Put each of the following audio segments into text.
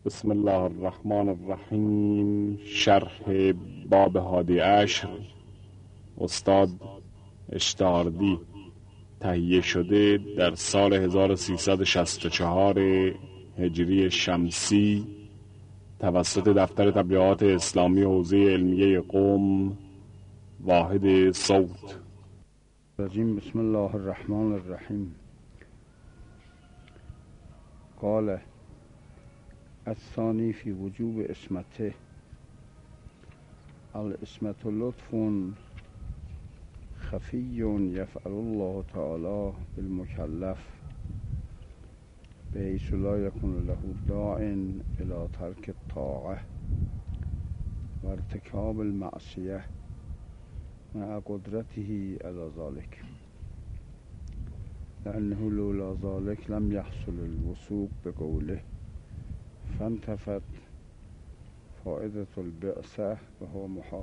بسم الله الرحمن الرحیم. شرح باب هادی عشر استاد اشتاردی، تهیه شده در سال 1364 هجری شمسی توسط دفتر تبلیغات اسلامی حوزه علمیه قم، واحد صوت. بسم الله الرحمن الرحیم. قال الثانی فی وجوب اسمته: الاسمت لطف خفی یفعل الله تعالی بالمکلف بحیث لا یکون له داع الی ترک الطاعه و ارتکاب المعصیه مع قدرته علی ذلك، لأنه لولا ذلك لم يحصل الوثوق بقوله فانتفت فائدة البعثة وهو محال.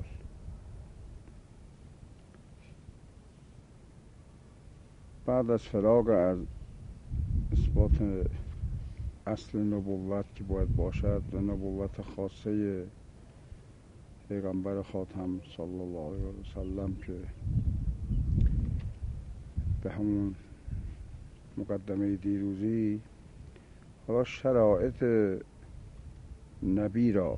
بعد از فراغ از اثبات اصل نبوت که باید باشد و نبوت خاصه پیغمبر خاتم صلی الله علیه و سلم که به همون مقدمه دیروزی، حالا شرایط نبی را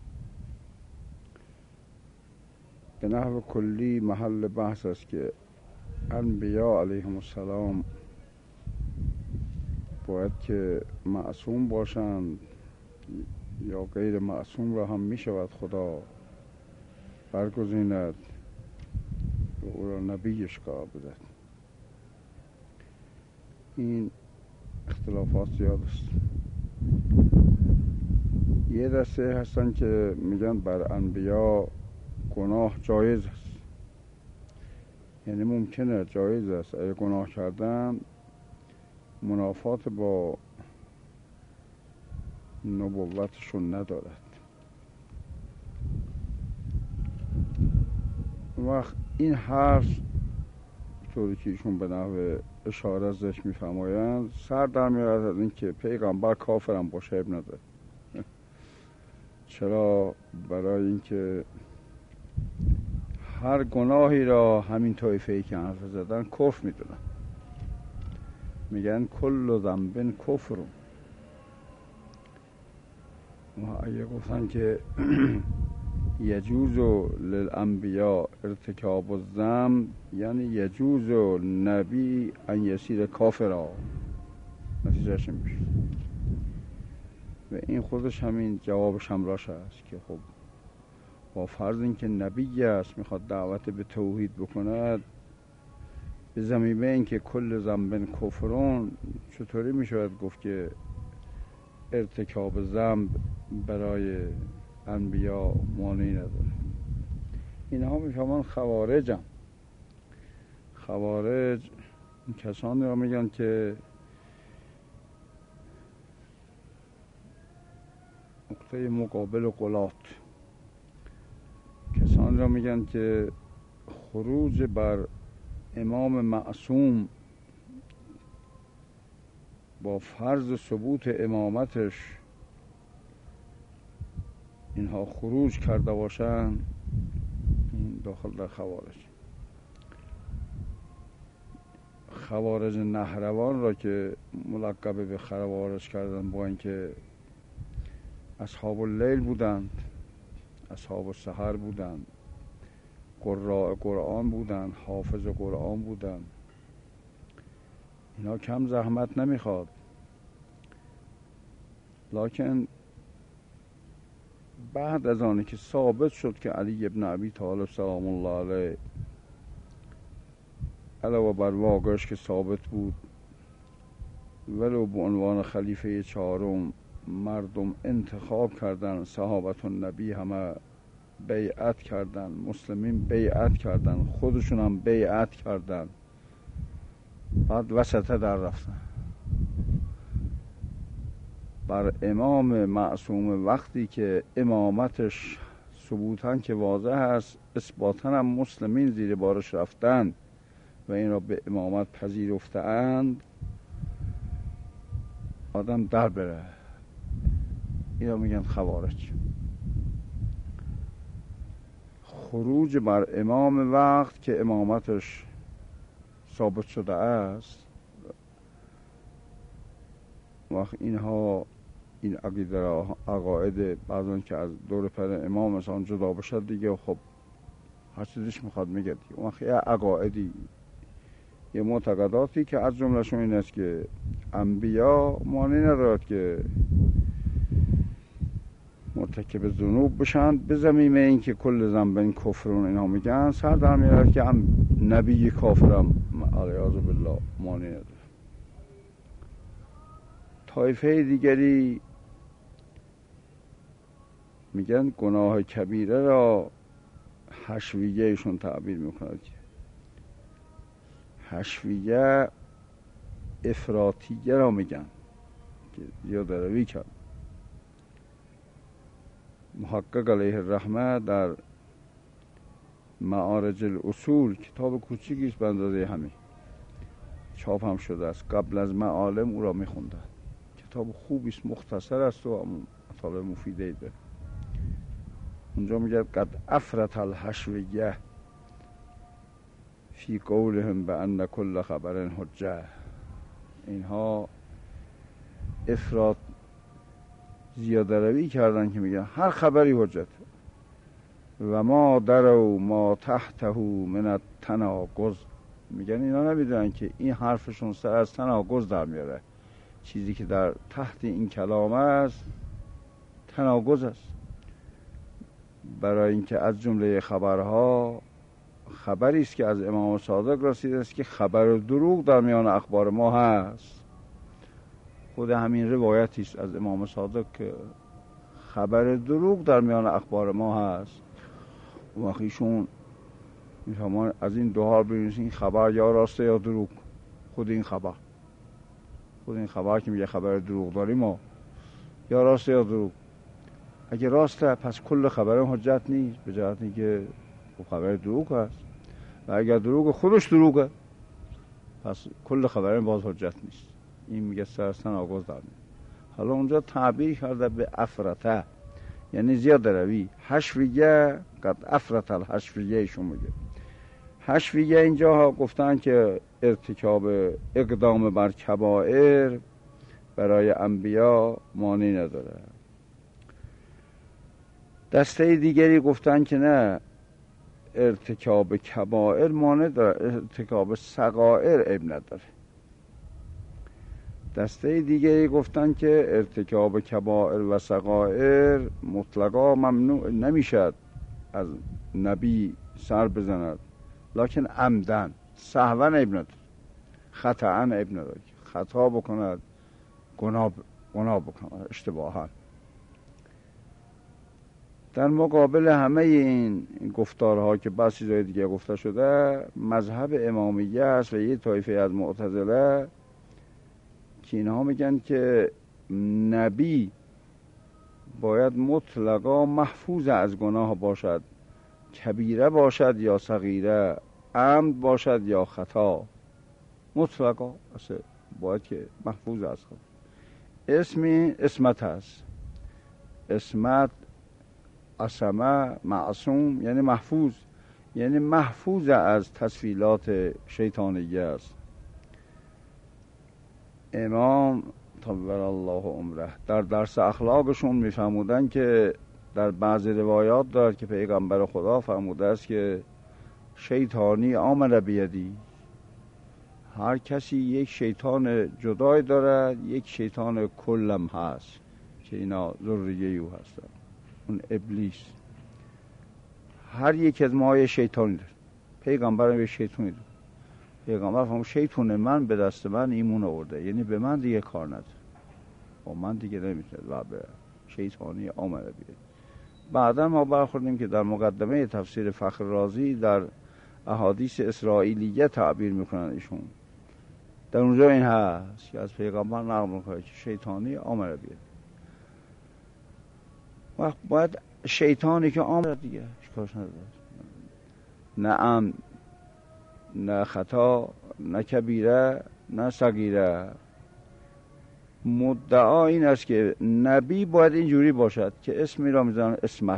به نحو کلی محل بحث است که انبیاء علیهم السلام باید که معصوم باشند یا غیر معصوم را هم می شود خدا برگزیند و او را نبیش قرار بدهد. این اختلافات زیاد است. یه دسته هستن که میگن بر انبیا گناه جایز است، یعنی ممکنه جایز است اگه گناه کردن منافات با نبوتشون ندارد. وقت این حرف طوری که ایشون به نحو اشاره ازش میفرمایند سر در میارد از این که پیغمبر کافرم باشه اب نداره. چرا؟ برای اینکه هر گناهی را همین طایفه‌ای که حرف زدن کفر میدونن، میگن کل ذنب کفر. و اگه گفتن که یجوز للانبیاء ارتکاب الذنب، یعنی یجوز نبی ان یصیر کافرا، نتیجهش میشه. و این خودش همین جوابش هم راش است که خب با فرض اینکه نبی است میخواد دعوت به توحید بکند، به ضمیمه اینکه کل ذنب کفرون، چطوری میشود گفت که ارتکاب ذنب برای انبیا مانعی نداره؟ اینها میفهمن خوارجم. خوارج کسانی را میگن که نقطه مقابل غلات، کسانی را میگن که خروج بر امام معصوم با فرض ثبوت امامتش اینها خروج کرده باشند، این داخل در خوارج. خوارج نهروان را که ملقب به خوارج کردن با اینکه اصحاب اللیل بودند، اصحاب السحر بودند، قراء قرآن بودند، حافظ قرآن بودند، اینا کم زحمت نمیخواد. لکن بعد از آنه که ثابت شد که علی ابن ابی طالب سلام الله علیه علاوه بر واقعش که ثابت بود، ولو به عنوان خلیفه چهارم مردم انتخاب کردن، صحابت النبی همه بیعت کردن، مسلمین بیعت کردن، خودشون هم بیعت کردن، بعد وسطه در رفتن بر امام معصوم، وقتی که امامتش ثبوتاً که واضح است، اثباتاً هم مسلمین زیر بارش رفتند و این را به امامت پذیرفتند، آدم در بره. اینا میگن خوارج. خروج بر امام وقت که امامتش ثابت شده است، وقت اینها این عقیده را عقاید بعضان که از دور پر امام مثلا جدا بشد دیگه، خب هر چیزش میخواد میگه دیگه. اون وقت یه عقایدی، یه معتقداتی که از جملهشون این است که انبیا مانع ندارد که مرتکب ذنوب بشن، به ضمیم این که کل ذنب کفرون اینها میگن، سر در میارد که نبی کافرم علیاذ بالله مانع نداره. طایفه دیگری میگن گناه کبیره را حشویه ایشون تعبیر میکند که حشویه افراطیه را میگن که زیاده روی کرد. محقق علیه الرحمه در معارج الاصول، کتاب کوچیکیست به اندازه همین، چاپ هم شده است، قبل از معالم او را میخوندن. کتاب خوبیست، مختصر است و مطالب مفیده داره. اونجا میگه قد افرط الحشویه فی قولهم بان کل خبر حجه. اینها افراط زیاده روی کردن که میگن هر خبری حجت و ما درو ما تحته من التناقض. میگن اینا نمیدونن که این حرفشون سر از تناقض در میاره، چیزی که در تحت این کلام است تناقض است. برای اینکه از جمله خبرها خبری است که از امام صادق رسیده است که خبر دروغ در میان اخبار ما هست. خود همین روایتی است از امام صادق که خبر دروغ در میان اخبار ما هست. وقتیشون میفهمان از این دو حال ببینید این خبر یا راسته یا دروغ. خود این خبر که میگه خبر دروغ داریم ما، یا راسته یا دروغ. اگه راسته پس کل خبر حجت نیست، به جهت اینکه خبر دروغ هست، و اگر دروغ خودش دروغه پس کل خبر باز حجت نیست. این میگه سرستن آغاز داریم. حالا اونجا تعبیر کرده به افرطه، یعنی زیاده روی. حشویه قد افرط الحشویه ایشون میگه. حشویه اینجا گفتن که ارتکاب اقدام بر کبائر برای انبیا مانع نداره. دسته دیگری گفتن که نه، ارتکاب کبائر مانع داره، ارتکاب صغائر عیب نداره. دسته دیگری گفتن که ارتکاب کبائر و صغائر مطلقا ممنوع نمیشد از نبی سر بزند، لکن عمدن سهوا عیب نداره، خطأ عیب نداره، خطا بکند، گناه بکند اشتباها. در مقابل همه این گفتارها که بس چیزای دیگه گفته شده، مذهب امامیه است و یه طایفه از معتزله که اینها میگن که نبی باید مطلقا محفوظ از گناه باشد، کبیره باشد یا صغیره، عمد باشد یا خطا، مطلقا باید که محفوظ از خود. اسمت هست، اسمت عصمه معصوم یعنی محفوظ، یعنی محفوظ از تسویلات شیطانیه است. امام طول الله عمره در درس اخلاقشون میفرمودن که در بعض روایات دارد که پیغمبر خدا فرموده است که شیطانی آمن بیدی، هر کسی یک شیطان جدای دارد، یک شیطان کلم هست که اینا ذریه او هستند، اون ابلیس. هر یک از ما یه شیطانی داره، پیغمبر یه شیطانی داره. پیغمبر فرمود شیطان من به دست من ایمون آورده، یعنی به من دیگه کار نداره، با من دیگه نمیتونه و به شیطانی آمده بیاد. بعدا ما برخوردیم که در مقدمه تفسیر فخر رازی در احادیث اسرائیلیه تعبیر میکنن ایشون، در اونجا این هست که از پیغمبر نقل میکنه که شیطانی آمده بیاد. وقت باید شیطانی که آمده دیگه شکارش نداره، نه عمد، نه خطا، نه کبیره، نه صغیره، مدعا این است که نبی باید اینجوری باشد که اسمی را میزنن اسمت،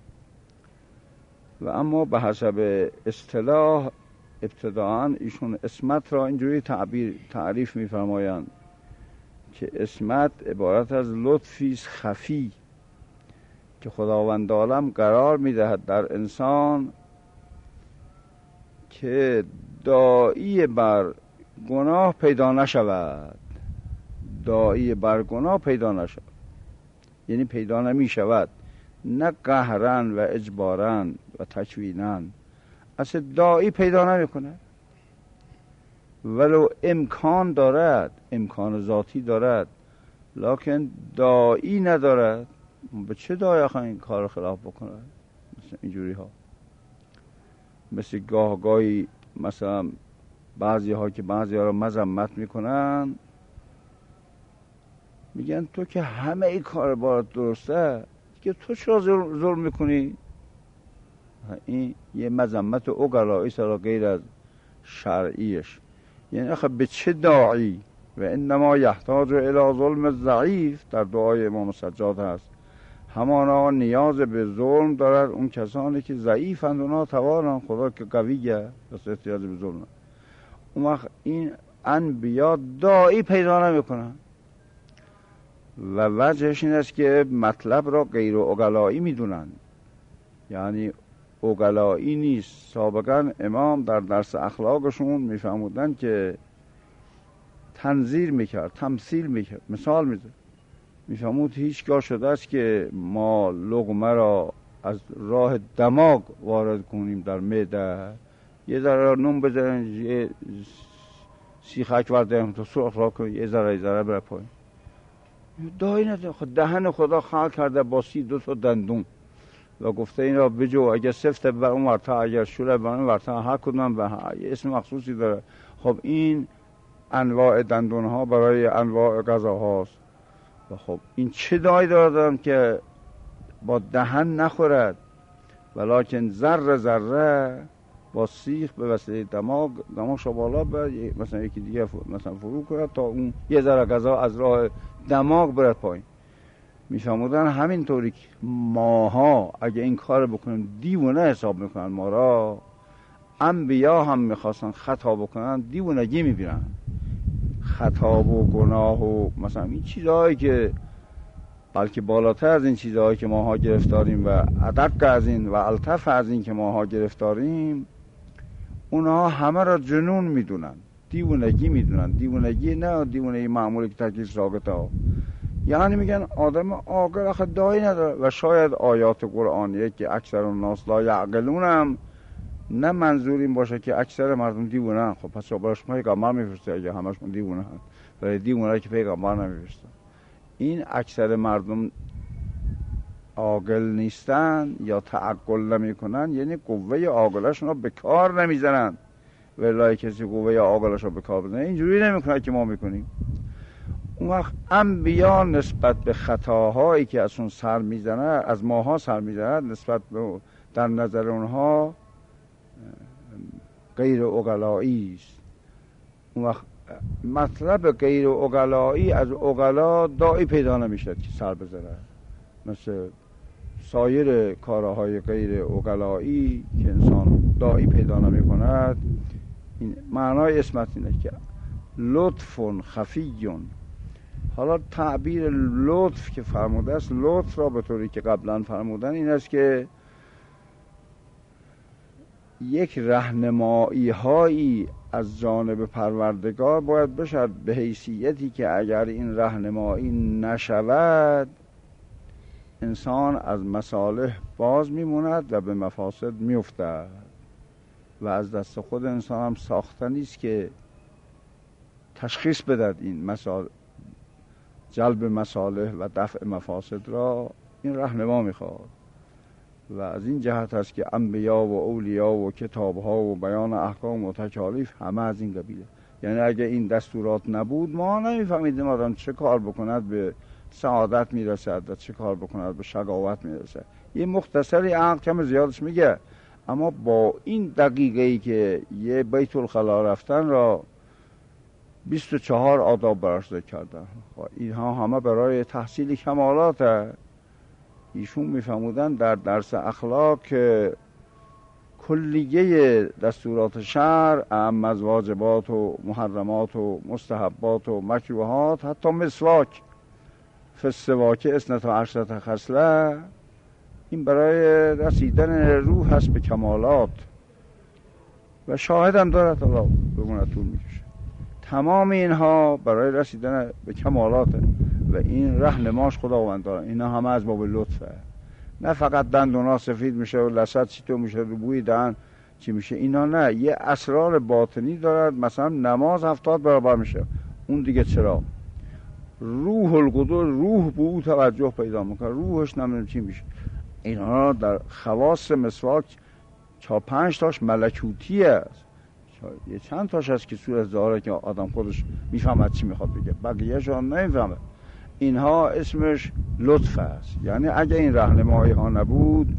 و اما به حسب اصطلاح ابتداعا ایشون اسمت را اینجوری تعریف میفرمایند که اسمت عبارت از لطفی خفی که خداوند عالم قرار میدهد در انسان که داعی بر گناه پیدا نشود. داعی بر گناه پیدا نشود یعنی پیدا نمی شود، نه قهرن و اجبارن و تکوینن، اصلا داعی پیدا نمی کنه ولو امکان دارد، امکان ذاتی دارد، لکن داعی ندارد. به چه داعی آخه این کار خلاف بکنه؟ مثل اینجوری ها، مثل گاهی مثلا بعضی ها که بعضی ها را مذمت میکنن، میگن تو که همه ای کار بارت درسته که تو چرا ظلم میکنی؟ این یه مذمت عقلایی سرا غیر از شرعیش. یعنی آخه به چه داعی؟ و انما یحتاج الی ظلم ضعیف در دعای امام سجاد هست، همانا نیاز به ظلم دارد اون کسانی که ضعیفند و ناتوانند، خدا که قویه بس احتیاج به ظلم. اون وقت این انبیا داعی پیدا نمیکنن و وجهش این است که مطلب را غیر عقلایی میدونن، یعنی عقلایی نیست. سابقا امام در درس اخلاقشون میفهمودن که تنظیر میکرد، تمثیل میکرد، مثال میزد، میفهمود هیچگاه شده است که ما لقمه را از راه دماغ وارد کنیم در معده، یه ذره نون بزنیم، یه سیخک وردیم تو سرخ را کنیم، یه ذره بره پایین. دایی نداره. دهن خدا خلق کرده با 32 تا دندون و گفته این را بجو، اگر سفت بر اون ورطه، اگر شوره بر اون ورطه، هر کدوم به اسم مخصوصی داره. خب این انواع دندون ها برای انواع غذا هاست و خب این چه دایی دارد که با دهن نخورد، ولیکن ذره ذره با سیخ به وسیله دماغش بالا بر مثلا یکی دیگه مثلا فرو کنه تا اون یه ذره غذا از راه دماغ برد پایین. میفهمودن همینطوری که ماها اگه این کار بکنیم دیوانه حساب میکنن ما را، انبیا هم میخواستن خطا بکنن دیوانگی میبینن. خطا و گناه و مثلا این چیزهایی که بلکه بالاتر از این چیزهایی که ماها گرفتاریم و ادق از این و الطف از این که ماها گرفتاریم، اونها همه را جنون میدونن، دیوانگی میدونن. دیوانگی نه دیوانگی معمولی که تکلیف ساقطه ها، یعنی میگن آدم عاقل آخه دایی نداره. و شاید آیات قرآنیه که اکثر الناس لا یعقلون هم نه منظور این باشه که اکثر مردم دیوانن. خب پس براش پیغمبر میفرسته اگه همشون دیوانن، ولی دیوانه که پیغمبر نمیفرسته. این اکثر مردم عاقل نیستن یا تعقل نمیکنن، یعنی قوه عاقلشون رو به کار نمیزنن. ولای کسی قوه عاقلش رو به کار بزنه اینجوری نمیکنه که ما میکنیم. اون وقت انبیا نسبت به خطاهایی که ازشون سر میزنه، از ماها سر میزنه، نسبت به در نظر اونها غیر عقلایی است. اون وقت مطلب غیر عقلایی از عقلا داعی پیدا نمیشه که سر بزنه، مثل سایر کارهای غیر عقلایی که انسان داعی پیدا نمی کند. این معنای اسمت اینه که لطف خفیون. حالا تعبیر لطف که فرموده است، لطف را به طوری که قبلا فرمودن این است که یک راهنمایی هایی از جانب پروردگار باید بشد به حیثیتی که اگر این راهنمایی نشود انسان از مصالح باز میموند و به مفاسد میافتد و از دست خود انسان هم ساخته نیست که تشخیص بدهد این جلب مصالح و دفع مفاسد را. این راهنما میخواد و از این جهت است که انبیا و اولیا و کتابها و بیان احکام و تکالیف همه از این قبیله. یعنی اگه این دستورات نبود ما نمیفهمیدیم آدم چه کار بکند به سعادت میرسد و چه کار بکند به شقاوت میرسد. یه مختصری عقل کم زیادش میگه، اما با این دقیقه‌ای که یه بیت الخلا رفتن را 24 آداب براش ذکر کردن. اینها همه برای تحصیل کمالات. ایشون میفهمودن در درس اخلاق که کلیه دستورات شرع، اعم از واجبات و محرمات و مستحبات و مکروهات، حتی مسواک، فالسواک 12 خصله، این برای رسیدن روح هست به کمالات و شاهد هم دارد. الله بگونه طول میکشه. تمام اینها برای رسیدن به کمالاته و این رهنماش خداوند داره. اینا همه از باب لطفه. نه فقط دندونا سفید میشه و لثت چطور میشه، رو بوی دهن چی میشه، اینا نه. یه اسرار باطنی دارد. مثلا نماز 70 برابر میشه، اون دیگه چرا؟ روح القدس، روح به او توجه پیدا میکنه، روحش نمیدونم چی میشه. اینا در خواص مسواک 4-5 تاش ملکوتی است، یه چند تاش هست که صورت ظاهره که آدم خودش میفهمد چی میخواد بگه، بقیه‌اش هم نمیفهمه. اینها اسمش لطف است. یعنی اگه این راهنمایی ها نبود،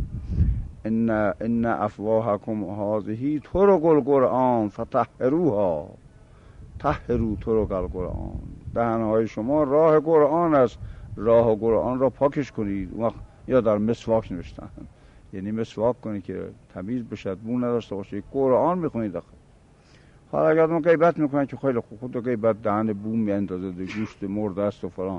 ان افواهکم هذه طرق القرآن فتطهروها، طهروا طرق القرآن، دهنهای شما راه قرآن است، راه قرآن را پاکش کنید. وقت یا در مسواک نوشتن، یعنی مسواک کنید که تمیز بشد، بو نداشته باشه. قرآن میخونید. حالا اگر ما غیبت میکنن که خیلی خوب، خود غیبت دهن بو میاندازه، گوشت مرده است و فلان،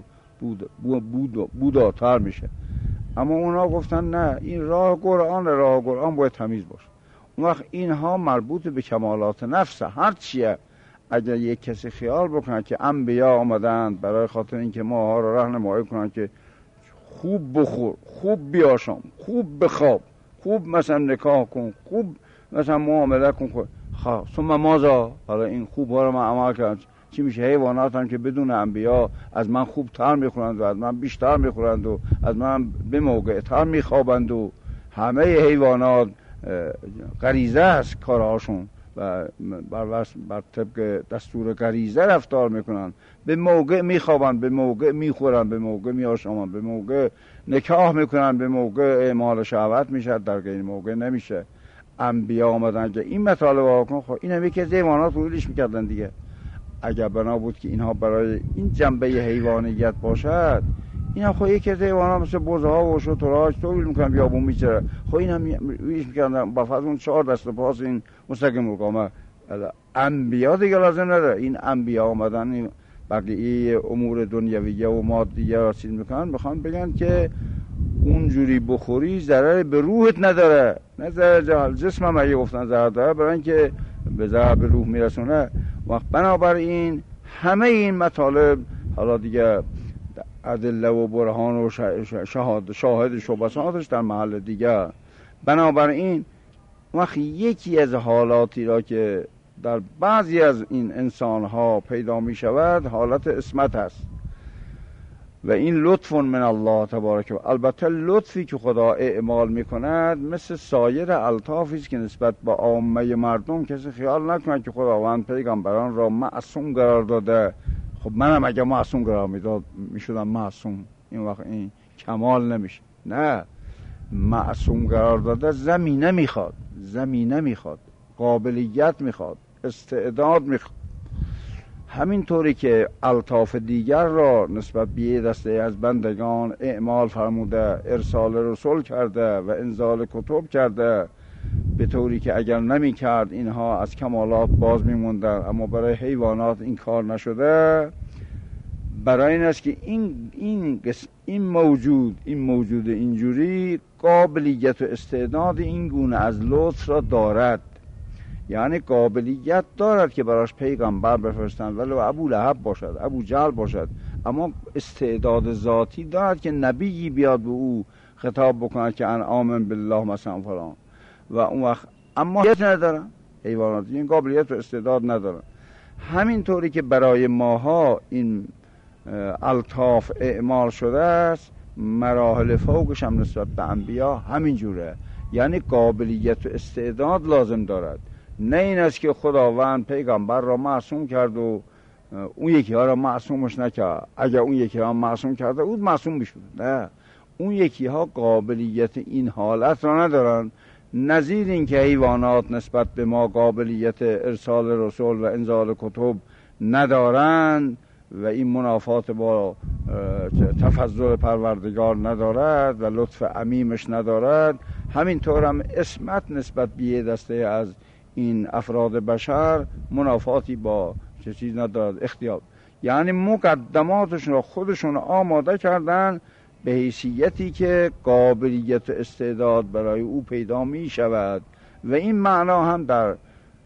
بوداتر میشه. اما اونا گفتن نه، این راه قرآن باید تمیز باشه. اون وقت اینها مربوط به کمالات نفسه. هر چیه اگر یک کسی خیال بکنه که انبیا آمدند برای خاطر اینکه ما ها را راهنمایی کنن که خوب بخور، خوب بیاشام، خوب بخواب، خوب مثلا نکاح کن، خوب مثلا معامله کن، ثم ماذا؟ حالا این خوب ها رو من عمل کردم، چی میشه؟ حیوانات هم که بدون انبیا از من خوب تر میخورند و از من بیشتر میخورند و از من به موقع تر میخوابند و همه حیوانات غریزه است کارهاشون و بر طبق دستور غریزه رفتار میکنن. به موقع میخوابن، به موقع میخورن، به موقع میآشامن، به موقع نکاح میکنن، به موقع اعمال شهوت میشه، در غیر موقع نمیشه. انبیا آمدن که این مطالبه واکن، خب این هم یکی از حیوانات رویش میکردن دیگه. اگر بنا بود که اینها برای این جنبه حیوانیت باشد، این هم خب یکی از حیوانات مثل بزها و شترها طول میکنن بیابون میچره، خب این هم رویش میکردن با فضل اون 4 دست و پاس این مستقیم مقامه. انبیا دیگه لازم نداره. این انبیا آمدن این بقیه امور دنیویه و مادیه را چیز میکنن، میخوان بگن که اونجوری بخوری ضرر به روحت نداره، نه ضرر جسم هم اگه گفتن ضرر داره، برای اینکه به ضرر به روح میرسونه. وقت بنابراین همه این مطالب حالا دیگه ادله و برهان و شاهد شبهاتش در محل دیگه. بنابراین وقت یکی از حالاتی را که در بعضی از این انسانها پیدا می شود حالت عصمت است و این لطف من الله تبارک و البته لطفی که خدا اعمال می کند مثل سایر الطافی است که نسبت به عامه مردم کسی خیال نکند که خداوند پیغمبران را معصوم قرار داده. خب منم اگه معصوم قرار میداد میشدم معصوم، این وقت این کمال نمیشه. نه، معصوم قرار داده زمینه میخواد، قابلیت میخواد، استعداد میخواد. همینطوری که الطاف دیگر را نسبت به دسته از بندگان اعمال فرموده، ارسال رسول کرده و انزال کتب کرده، به طوری که اگر نمی کرد اینها از کمالات باز می موندن، اما برای حیوانات این کار نشده. برای این است که این موجود اینجوری قابلیت و استعداد این گونه از لطف را دارد، یعنی قابلیت دارد که براش پیغمبر بفرستند، ولو ابو لهب باشد، ابو جهل باشد، اما استعداد ذاتی دارد که نبیی بیاد به او خطاب بکند که ان آمن بالله مثلا فلان، و اون وقت اما ندارن حیوانات این قابلیت و استعداد ندارن. همینطوری که برای ماها این الطاف اعمال شده است، مراحل فوقش هم نسبت به انبیا همین جوره، یعنی قابلیت و استعداد لازم دارد. نه این است که خداوند پیغمبر را معصوم کرد و اون یکی ها را معصومش نکرد. اگر اون یکی ها معصوم کرده اون معصوم میشود. نه، اون یکی ها قابلیت این حالت را ندارن، نظیر این که حیوانات نسبت به ما قابلیت ارسال رسول و انزال کتب ندارند و این منافات با تفضل پروردگار ندارد و لطف عمیمش ندارد، همینطور هم اسمت نسبت به یه دسته از این افراد بشر منافاتی با چه چیز ندارد. اختیار یعنی مقدماتشون را خودشون آماده کردن به حیثیتی که قابلیت و استعداد برای او پیدا می شود و این معنا هم در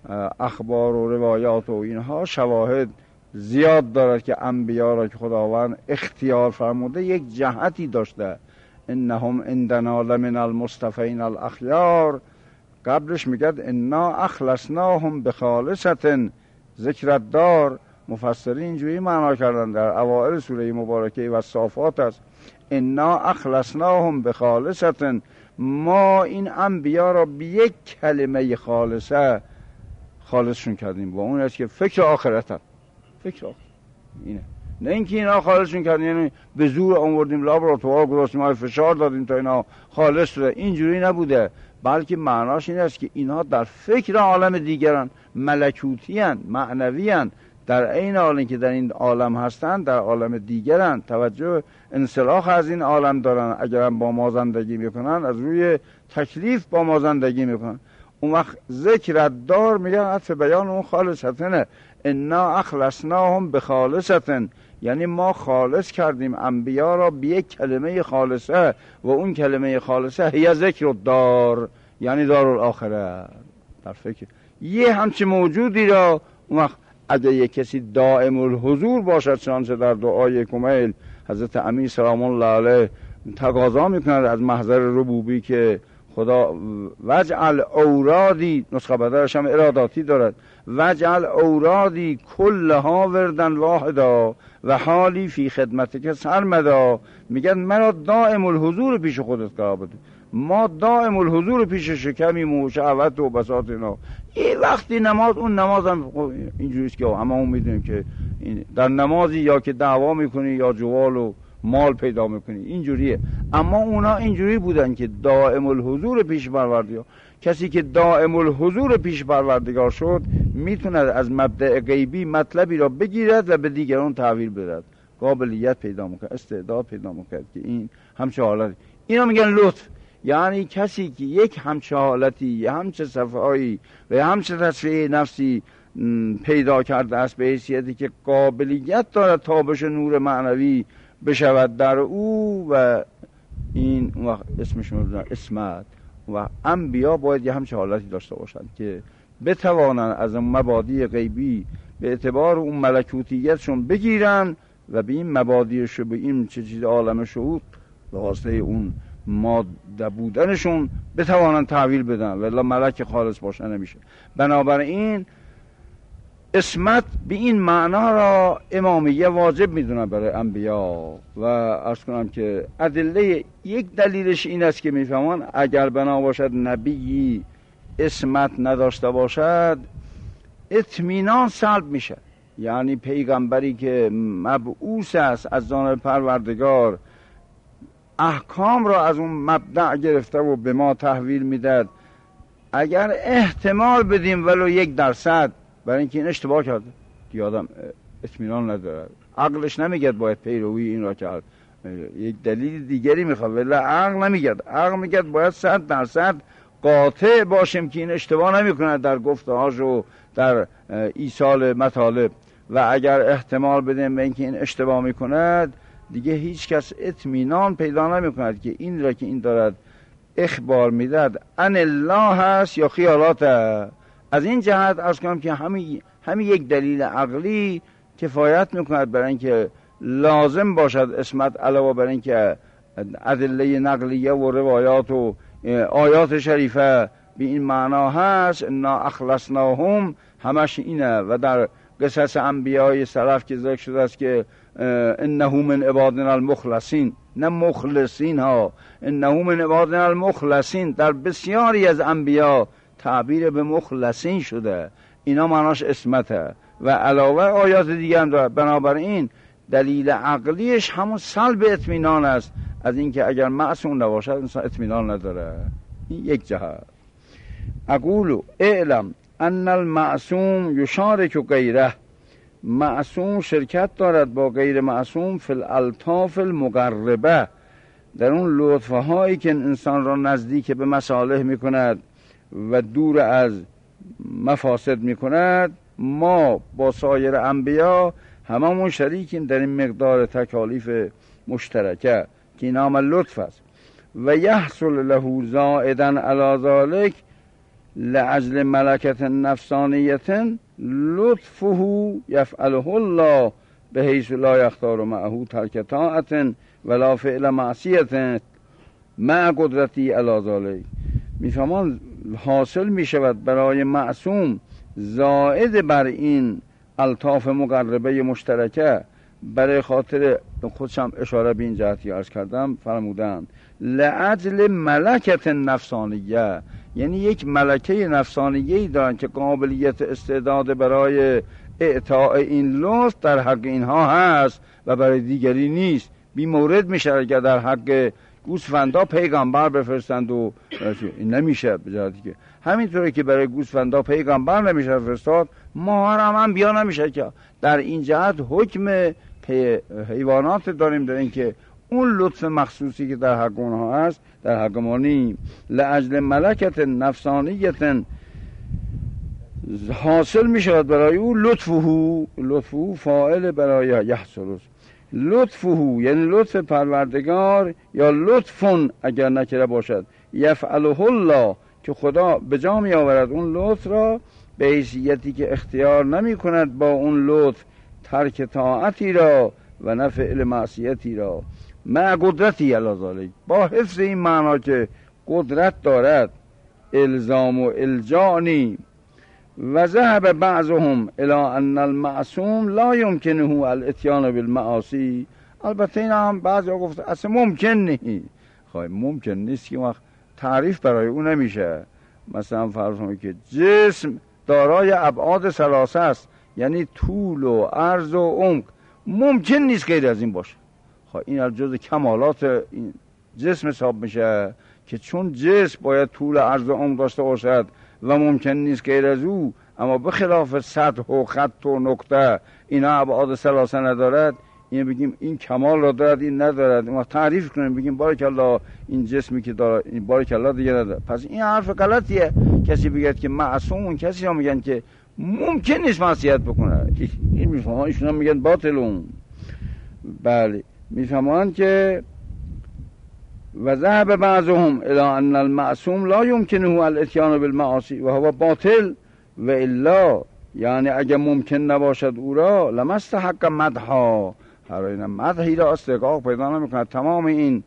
اخبار و روایات و اینها شواهد زیاد دارد که انبیا را که خداوند اختیار فرموده یک جهتی داشته. انهم عندنا لمن المصطفین الاخیار، قبلش میگه انا اخلصناهم بخالصة ذکر الدار. مفسرین اینجوری معنا کردن در اوائل سوره مبارکه و صافات است انا اخلصناهم بخالصة، ما این انبیا را به یک کلمه خالصه خالصشون کردیم و اون است که فکر آخرت هم. فکر آخرت اینه، نه اینکه اینا خالصشون کردیم یعنی به زور آوردیم لابراتوار گذاشتیم های فشار دادیم تا اینا خالص شده، اینجوری نبوده، بلکه معناش این است که اینها در فکر عالم دیگرن، ملکوتیان، معنویان، در این حال که در این عالم هستند در عالم دیگرن، توجه انسلاخ از این عالم دارن. اگرم با ما زندگی میکنن از روی تکلیف با ما زندگی میکنن. اون وقت ذکر دار میگن عطف بیان اون خالصتنه، انا اخلصناهم بخالصتن، یعنی ما خالص کردیم انبیا را به یک کلمه خالصه و اون کلمه خالصه هی ذکر دار، یعنی دارالآخره. در فکر یه همچه موجودی را اون وقت اگه یک کسی دائم الحضور باشد، چنانچه در دعای کمیل حضرت امیر سلام الله علیه تقاضا میکند از محضر ربوبی که خدا وجعل اورادی، نسخه بدرش هم اراداتی دارد، وجعل اورادی کلها وردن واحدا و حالی فی خدمتک سرمدا. میگن مرا دائم الحضور پیش خودت قرار بده. ما دائم الحضور پیش شکمیم و شهوت و بساط اینا. این وقتی نماز، اون نماز هم اینجوریست که همه هم میدونیم که در نمازی یا که دعوا میکنی یا جوال و مال پیدا میکنی، اینجوریه. اما اونا اینجوری بودن که دائم الحضور پیش پروردگار. کسی که دائم الحضور پیش پروردگار شد میتونه از مبدأ غیبی مطلبی را بگیرد و به دیگران تحویل بدهد، قابلیت پیدا میکنه، استعداد پیدا میکنه که این همچه حالتی. اینا میگن لطف، یعنی کسی که یک همچه حالتی، همچه صفایی و همچه تصفیه نفسی پیدا کرده است به حیثیتی که قابلیت دارد تابش نور معنوی بشود در او، و این وقت اسمش میذارن اسمت. و انبیا باید یه همچه حالتی داشته باشند که بتوانند از مبادی غیبی به اعتبار اون ملکوتیتشون بگیرن و به این مبادیش، به این چه چیز عالم شهود به واسطه اون ماده بودنشون بتوانند تحویل بدن، ولی ملک خالص باشه نمیشه. بنابراین اسمت به این معنا را امامیه واجب میدونن برای انبیا. و عرض کنم که ادله یک دلیلش این است که میفهمن اگر بنا باشد نبی اسمت نداشته باشد اطمینان سلب میشه. یعنی پیغمبری که مبعوث است از جانب پروردگار احکام را از اون مبدأ گرفته و به ما تحویل میداد، اگر احتمال بدیم ولو 1% برای اینکه این اشتباه کرده، که آدم اطمینان نداره، عقلش نمیگه باید پیروی این را کرد، یک دلیل دیگری میخواد، ولی عقل نمیگه. عقل میگه باید 100% قاطع باشیم که این اشتباه نمیکنه در گفته‌هاش و در ایصال مطالب، و اگر احتمال بدیم به اینکه این اشتباه میکند دیگه هیچ کس اطمینان پیدا نمیکند که این را که این دارد اخبار میداد ان الله هست یا خیالات. از این جهت عرض کنم که همین یک دلیل عقلی کفایت میکند برای اینکه لازم باشد اسمت، علاوه بر اینکه ادله نقلیه و روایات و آیات شریفه به این معنا هست انا اخلصناهم، همش اینه. و در قصص انبیای سلف که ذکر شده است که انه من عبادنا المخلصین، نه مخلصین ها، انه من عبادنا المخلصین، در بسیاری از انبیا تعبیر به مخلصین شده، اینا معناش اسمته. و علاوه آیات دیگه هم داره. بنابراین دلیل عقلیش همون سلب اطمینان است از اینکه اگر معصوم نباشد انسان اطمینان نداره. این یک جهت. اقول اعلم ان المعصوم یشارک غیره معصوم شرکت دارد با غیر معصوم فی الالطاف المقربه، در اون لطفه هایی که انسان را نزدیک به مصالح می کند و دور از مفاسد می کند. ما با سایر انبیا هممون شریکیم در این مقدار تکالیف مشترکه که این عمل لطف است. و یحصل له زائدا علی ذلک لأجل ملکت نفسانیت لطفه یفعله الله بحیث لا یختار معه ترک طاعت ولا فعل معصیت مع قدرتی علی ذلک. میفهمان حاصل میشود برای معصوم زائد بر این الطاف مقربه مشترکه، برای خاطر خودشم اشاره به این جهتی عرض کردم فرمودن لأجل ملکت نفسانیه، یعنی یک ملکه نفسانیه‌ای دارن که قابلیت استعداد برای اعطاء این لطف در حق اینها هست و برای دیگری نیست. بی مورد میشه اگر در حق گوسفندا پیغمبر بفرستند و این نمیشه به جهتی که همینطوره که برای گوسفندا پیغمبر نمیشه فرستاد، ماهر هم بیا نمیشه که در این جهت حکم حیوانات داریم در این که اون لطف مخصوصی که در حق اونها هست در حق ما نیم. لأجل ملکت نفسانیت حاصل می شود برای او لطفه فاعل برای یحصل، لطفه یعنی لطف پروردگار، یا لطفون اگر نکره باشد یفعله الله که خدا به جا می آورد اون لطف را به حیثیتی که اختیار نمی کند با اون لطف ترک طاعتی را و نه فعل معصیتی را مع قدرتی علی ذلک، با حفظ این معنا که قدرت دارد الزام و الجانی. و ذهب بعضهم الى ان المعصوم لا يمكنه الاتيان بالمعاصی. البته این هم بعضی ها گفت اصلا ممکن نیست. خواهی ممکن نیست که وقت تعریف برای اون نمیشه. مثلا فرض کنید که جسم دارای ابعاد ثلاثه است، یعنی طول و عرض و عمق، ممکن نیست غیر از این باشه. خب این از جز کمالات این جسم حساب میشه که چون جسم باید طول عرض و عمق داشته باشد و ممکن نیست غیر از او، اما به خلاف سطح و خط و نقطه اینا ابعاد ثلاثه ندارد، این بگیم این کمال را دارد این ندارد، ما تعریف کنیم بگیم بارکالله این جسمی که داره این بارکالله دیگه نداره. پس این حرف غلطیه. کسی بگه که معصوم، اون کسی ها میگن که ممکن نیست معصیت بکنه، این میفهمن، ایشون میگن باطلون. بله میفهمن که و ذهب بعضهم الى ان المعصوم لا يمكنه الاتيان بالمعاصی و هو باطل و الا، یعنی اگه ممکن نباشد او را لمستحق مدحا، هر این مدحی را استحقاق پیدا نمیکنه. تمام این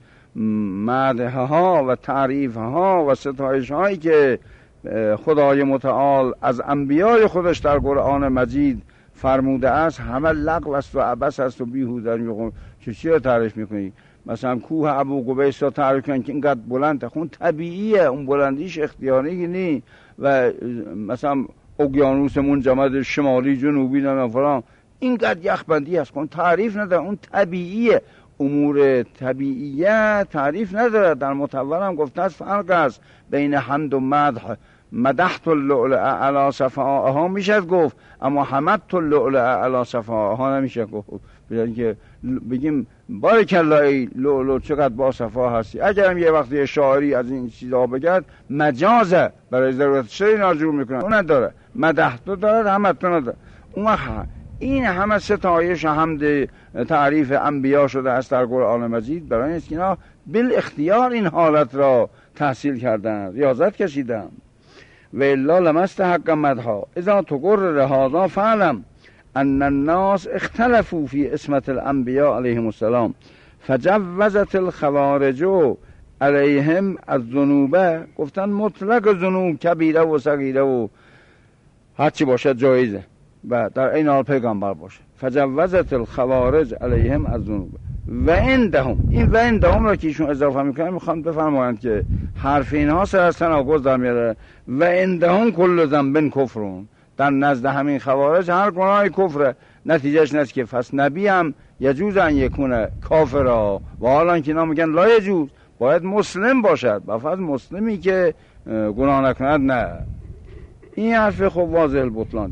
مدحها و تعریفها و ستایش هایی که خدای متعال از انبیای خودش در قرآن مجید فرموده است همه لغو است و عبث است و بیهوده. میگم چی رو تعریف میکنی؟ مثلا کوه ابو قبیس رو تعریف کنن که اینقدر بلنده، خون طبیعیه، اون بلندیش اختیاری نی. و مثلا اقیانوس منجمد شمالی جنوبی نمیدونم فلان اینقدر یخبندی هست، خون تعریف نداره، اون طبیعیه. امور طبیعیه تعریف نداره. در متول هم گفته است فرق است بین حمد و مدح. مدحت اللؤلؤ علی صفائها میشه گفت، اما حمدت اللؤلؤ علی صفائها نمیشه گفت. بگیم که بگیم بارکالله ای لؤلؤ چقدر با صفا هستی. اگرم یه وقتی شاعری از این چیزا بگد مجازه، برای ضرورت شعری ناجور میکنه، اون نداره. مدحت داره حمدت نداره. اون وقت این همه ستایش حمد تعریف انبیا شده است در قرآن مجید برای اینکه اینا بالاختیار این حالت را تحصیل کردن، ریاضت کشیدن. و الا لمستحق مدحا اذا تقرر هذا فعلم ان الناس اختلفوا في اسمة الانبیاء علیهم السلام فجوزت الخوارج علیهم الذنوب. گفتن مطلق ذنوب کبیره و صغیره و هرچی باشد جایزه و در این حال پیغمبر باشه. فجوزت الخوارج علیهم الذنوب و عندهم، این و عندهم را که ایشون اضافه میکنن میخوام بفرمایند که حرف اینها سر از تناقض در میاره. و عندهم کل ذنب کفرون، در نزد همین خوارج هر گناه کفره. نتیجهش نیست که پس نبی هم یجوز ان یکونه کافرا، و حالا که اینا میگن لا یجوز، باید مسلم باشد، و فقط مسلمی که گناه نکند نه. این حرف خب واضح البطلانی.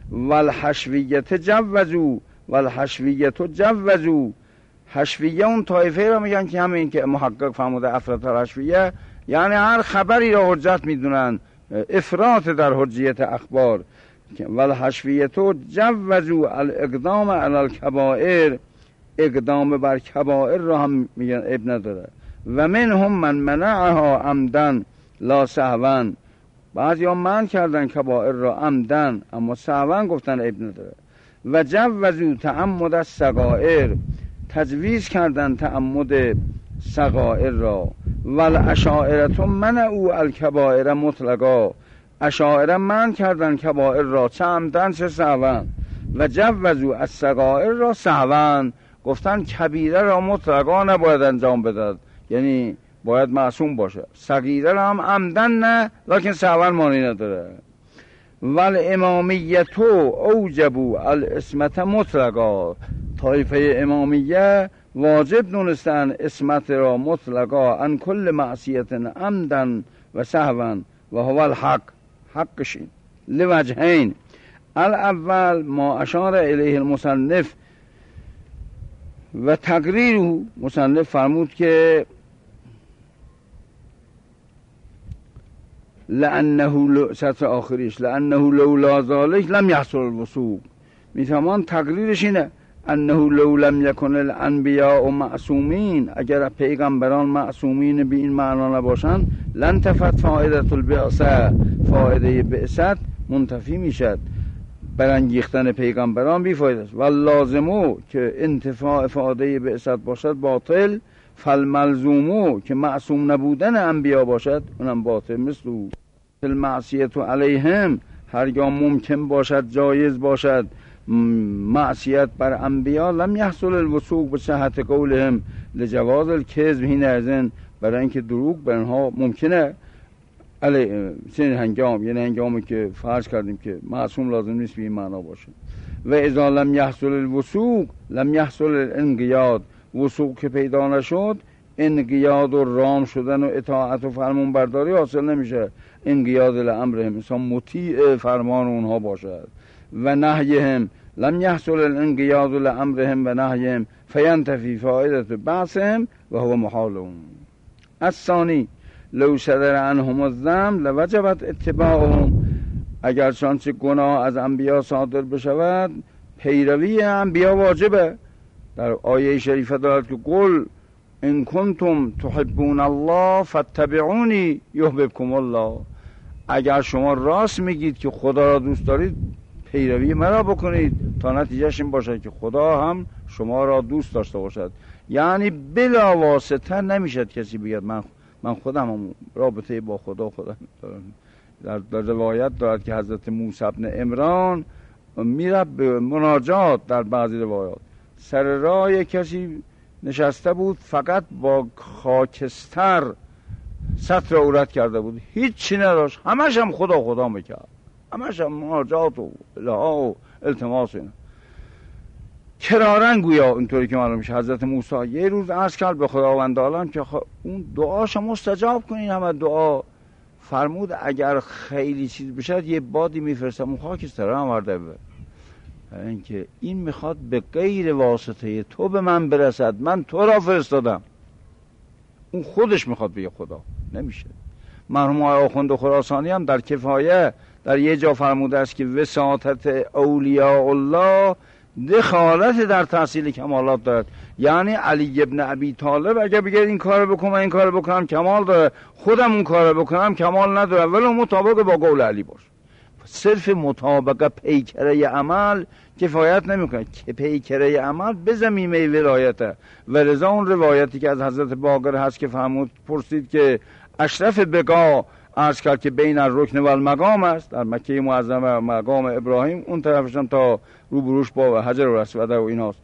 والحشویت جوزو والحشویت جوزو. حشویه اون طایفه را میگن که همین که محقق فرموده افراط الحشویه، یعنی هر خبری را حجت میدونن، افراط در حجیت اخبار. والحشویت جوزو الاقدام علی الکبائر، اقدام بر کبائر را هم میگن اب نداره. و منهم من منعها عمدن لا سهوا، بعضی ها منع کردن کبائر را عمدن اما سهوا گفتن اب نداره. و جوزو تعمد الصغائر، تجویز کردن تعمد صغائر را. والاشاعره منعوا الکبائر مطلقا، اشاعره منع کردن کبائر را چه عمدن چه سهوا. و جوزو الصغائر را سهوا، گفتن کبیره را مطلقا نباید انجام بدهد، یعنی باید معصوم باشه. صغیره را هم عمدن نه لکن سهوا معنی نداره. والامامیت اوجبوا العصمت مطلقا، طایفه امامیه واجب دونستن عصمت را مطلقا عن کل معصیت عمدن و سهوا و هو الحق، حقشین لوجهین. الاول ما اشار الیه المصنف و تقریره، مصنف فرمود که لانه سطر آخریش لانه لولا ذلک لم یحصل الوثوق، میفهمان تقریرش اینه انه لو لم یکن الانبیاء معصومین، اگر پیغمبران معصومین به این معنا نباشند لانتفت فائده البعثه، فائده بعثت منتفی میشد، برانگیختن پیغمبران بی فایده است. و لازمو که انتفاع فائده بعثت باشد باطل، فالملزومو که معصوم نبودن انبیا باشد اونم باطل. مثل المعصیت علیهم، هرگاه ممکن باشد جایز باشد معصیت بر انبیا، لم یحصل الوثوق به صحت قولهم لجواز الکذب حینئذ، برای اینکه دروغ بر اینها ممکنه چنین هنگام، یعنی هنگامی که فرض کردیم که معصوم لازم نیست به این معنا باشه. و اذا لم یحصل الوثوق لم یحصل الانقیاد، وثوق که پیدا نشد انقیاد و رام شدن و اطاعت و فرمان برداری حاصل نمیشه. انقیاد لامرهم، انسان مطیع فرمان اونها باشد. و نهیهم لم یحصل الانقیاد لامرهم و نهیهم فینتفی فائده بعثهم و هو محالهم. الثانی لو صدر عنهم الذنب لوجبت اتباعهم، اگر چنانچه گناه از انبیا صادر بشود پیروی انبیا واجبه. در آیه شریفه دارد که قل ان کنتم تحبون الله فاتبعونی یحببکم الله، اگر شما راست میگید که خدا را دوست دارید پیروی مرا بکنید تا نتیجهش این باشد که خدا هم شما را دوست داشته باشد. یعنی بلا واسطه نمیشد کسی بگید من خودم هم رابطه با خدا دارم. در روایت دارد که حضرت موسی بن عمران میره به مناجات، در بعضی روایات سر راه کسی نشسته بود فقط با خاکستر سطر عورت کرده بود، هیچ چی نداشت، همش هم خدا میکرد، همش هم مناجات و دعا و التماس اینا. کرارن گویا اینطوری که معلوم میشه حضرت موسی یه روز عرض کرد به خداوند عالم که اون دعاشو مستجاب کنین، همه دعا. فرمود اگر خیلی چیز بشه یه بادی میفرستم اون خاکستر هم ورده به اینکه این میخواد به غیر واسطه تو به من برسد، من تو را فرستادم. اون خودش میخواد بگه خدا، نمیشه. مرحوم آقای آخوند خراسانی هم در کفایه در یه جا فرموده است که وساطت اولیاء الله دخالت در تحصیل کمالات دارد. یعنی علی ابن ابی طالب اگه بگه این کارو بکنم این کارو بکنم کمال داره، خودم اون کارو بکنم کمال نداره، ولی مطابق با قول علی باشه. صرف مطابقه پیکره عمل کفایت نمیکنه، که پیکره عمل به زمینه ولایته. و لذا اون روایتی که از حضرت باقر هست که فرمود پرسید که اشرف بقا عرض کرد که بین الرکن و المقام است، در مکه معظمه مقام ابراهیم، اون طرفش هم تا روبروش با حجر و اسود و ایناست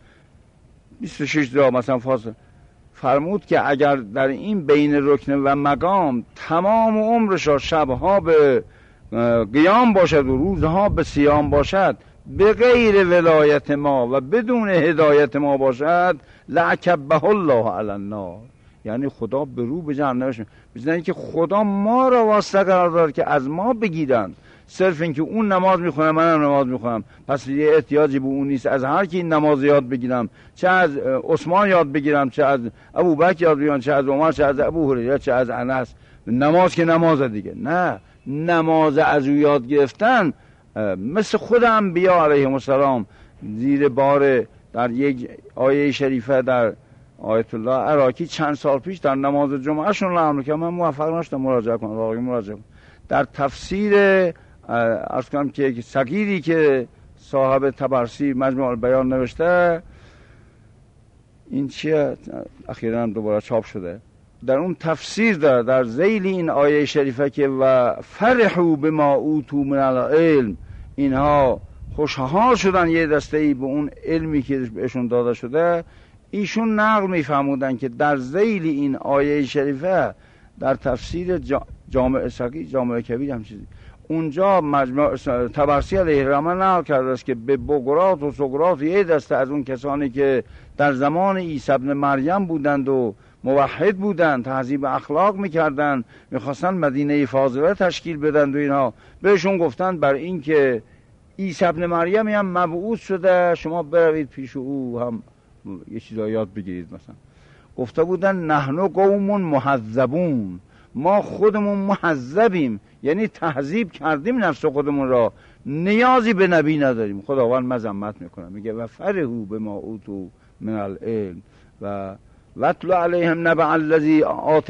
26 درا مثلا فاصله. فرمود که اگر در این بین رکن و مقام تمام عمرش را شبها به قیام باشد و روزها به صیام باشد به غیر ولایت ما و بدون هدایت ما باشد لعکبه الله علی النار، یعنی خدا به رو به جهنمش بزنه که خدا ما را واسطه قرار داد که از ما بگیرن. صرف این که اون نماز میخونه منم نماز میخونم، پس یه احتیاجی به اون نیست از هر کی این نماز یاد بگیرم، چه از عثمان یاد بگیرم، چه از ابوبکر یاد بگیرم، چه از عمر، چه از ابو هریره، چه از انس. نماز که نماز دیگه، نه، نماز از او یاد گرفتن مثل خود انبیا علیهم السلام زیر بار در یک آیه شریفه در آیت الله عراقی چند سال پیش در نماز جمعه شون نقل که من موفق نشدم مراجعه کنم، واقعا مراجعه کنم، در تفسیر عرض کنم که صغیری که صاحب طبرسی مجموع البیان نوشته، این چیه اخیراً دوباره چاپ شده، در اون تفسیر داره در ذیل این آیه شریفه که و فرحوا بما اوتوا من العلم، اینها خوشحال شدن یه دسته‌ای به اون علمی که بهشون داده شده. ایشون نقل می‌فرمودن که در ذیل این آیه شریفه در تفسیر جامع صغیر، جامع کبیر هم چیزی، اونجا مجموع طبرسی علیه الرحمه نقل کرده است که به بقراط و سقراط یه دسته از اون کسانی که در زمان عیسی ابن مریم بودند و موحد بودند، تهذیب اخلاق میکردند، میخواستن مدینه فاضله تشکیل بدن و اینها، بهشون گفتند بر این که عیسی ابن مریم هم مبعوث شده شما بروید پیش او هم یه چیزا یاد بگیرید. مثلا گفته بودن نحنو قوم محذبون، ما خودمون محذبیم، یعنی تهذیب کردیم نفس خودمون را، نیازی به نبی نداریم. خداوند مذمت میکنه، میگه و فرحوا بما اوتوا من العلم و واتل علیهم نبأ الذی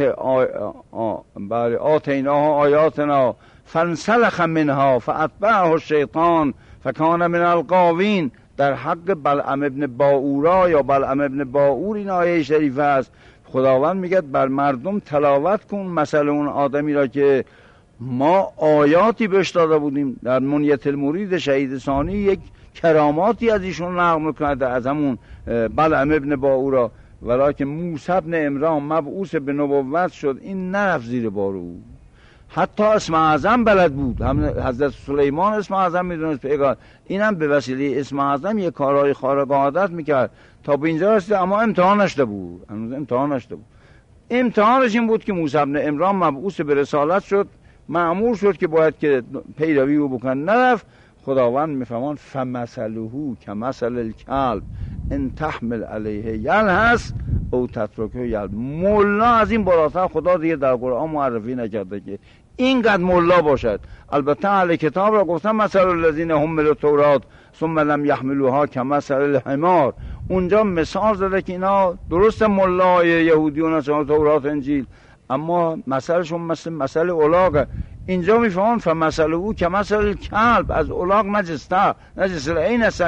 آتیناه آیاتنا فانسلخ منها فاتبعه الشیطان فکان من الغاوین. در حق بلعم ابن باورا یا بلعم ابن باور این آیه شریفه است. خداوند میگه بر مردم تلاوت کن مثل اون آدمی را که ما آیاتی بهش داده بودیم. در منیت المرید شهید ثانی یک کراماتی از ایشون نقل میکنه از همون بلعم ابن باورا، ولیکن موسی ابن عمران مبعوث به نبوت شد، این نرفت زیر بار او، حتی اسم اعظم بلد بود، هم حضرت سلیمان اسم اعظم میدونست پیغمبر، اینم به وسیله اسم اعظم یک کارهای خارق عادت میکرد تا به اینجا رسید، اما امتحان نشده بود، هنوز امتحان نشده بود. امتحانش این بود که موسی ابن عمران مبعوث به رسالت شد، مأمور شد که باید که پیروی او بکن، نرفت. خداوند میفهمان فمثله کمثل الکلب ان تحمل علیه یلهث او تترکه یلهث. مولا از این بالاتر خدا دیگه در قرآن معرفی نکرده که اینقدر مولا باشد. البته اهل کتاب را گفتن مثل الذین حملوا التوراة ثم لم یحملوها کمثل الحمار، اونجا مثال زده که اینا درست ملای یهودیون هستن تورات انجیل، اما مثلشون مثل الاغ. اینجا میفهمن فمثل او کمثل الکلب، از الاغ نجستر، نجس العین است.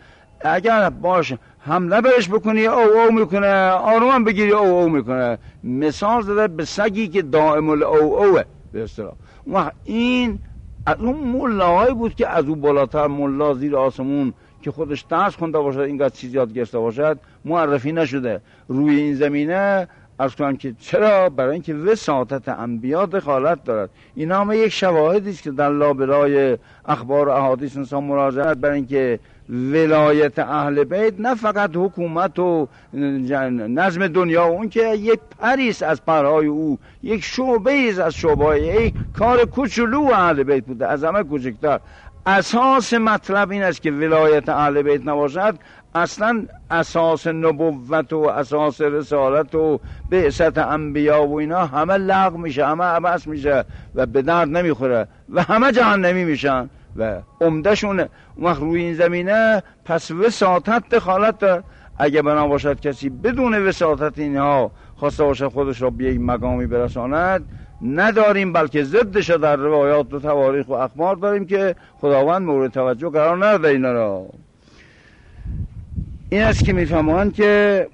اگر باش حمله بهش بکنی او میکنه، آروم بگیری او میکنه. مثال زده به سگی که دائم او به اصطلاح. این از اون ملاهایی بود که از اون بالاتر ملا زیر آسمون که خودش درس خونده باشد، اینقدر چیز یاد گرفته باشد معرفی نشده روی این زمینه. عرض کنم که چرا؟ برای اینکه وساطت انبیا دخالت دارد. این همه یک شواهدی است که در لابلای اخبار و احادیث انسان مراجعه، برای اینکه ولایت اهل بیت نه فقط حکومت و نظم دنیا، اون که یک پریست از پرهای او، یک شعبه ایست از شعبه، یک کار کوچولو اهل بیت بوده، از همه کوچکتر. اساس مطلب این است که ولایت اهل بیت نباشد، اصلا اساس نبوت و اساس رسالت و بعثت انبیا و اینا همه لغو میشه، همه عبث میشه و به درد نمیخوره و همه جهنمی میشن و عمدهشون وقت روی این زمینه. پس وساطت دخالت دارد. اگه بنا باشد کسی بدون وساطت اینها خواسته باشد خودش را به یک مقامی برساند، نداریم، بلکه ضدش در روایات و تواریخ و اخبار داریم که خداوند مورد توجه قرار نداده اینا را. این است که میفهمند که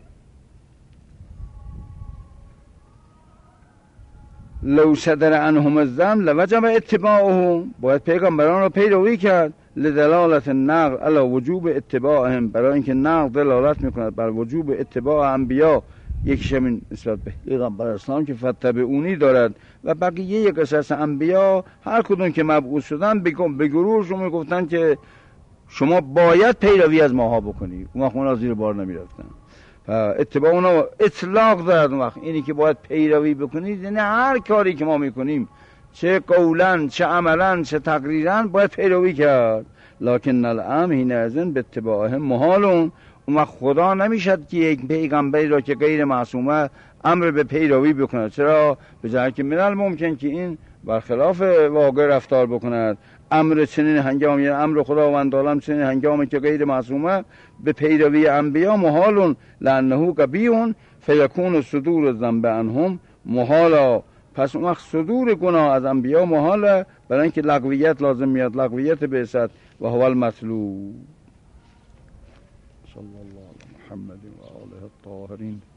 لو صدر عنهم الذم لوجب اتباعهم، باید پیغمبران را پیروی کرد. لدلالت النقل علی وجوب اتباعهم، برای اینکه نقل دلالت میکند بر وجوب اتباع انبیا، یکیش همین نسبت به پیغمبر اسلام که فتبعونی دارد و بقیه یک قصص انبیا هر کدوم که مبعوث شدن به گروهشون میگفتن که شما باید پیروی از ماها بکنی، اون وقت اونا زیر بار نمیرفتن. اتباع اونا اطلاق دارد. اون وقت اینی که باید پیروی بکنید یعنی هر کاری که ما میکنیم چه قولا چه عملا چه تقریرا باید پیروی کرد. لکن الامر حینئذ به اتباعه محالون. اون خدا نمیشد که یک پیغمبری را که غیر معصومه امر به پیروی بکند. چرا؟ به جای که من الممکن که این برخلاف واقع رفتار بکند. امر چنین هنگامی، امر خداوند عالم چنین هنگامی که غیر معصومه به پیروی انبیا محالون لانه قبیح فیکون صدور الذنب عنهم محالا. پس اون وقت صدور گناه از انبیا محاله، برای اینکه لغویت لازم میاد، لغویت بعثت و هو المطلوب. صلی الله علی محمد و آله الطاهرین.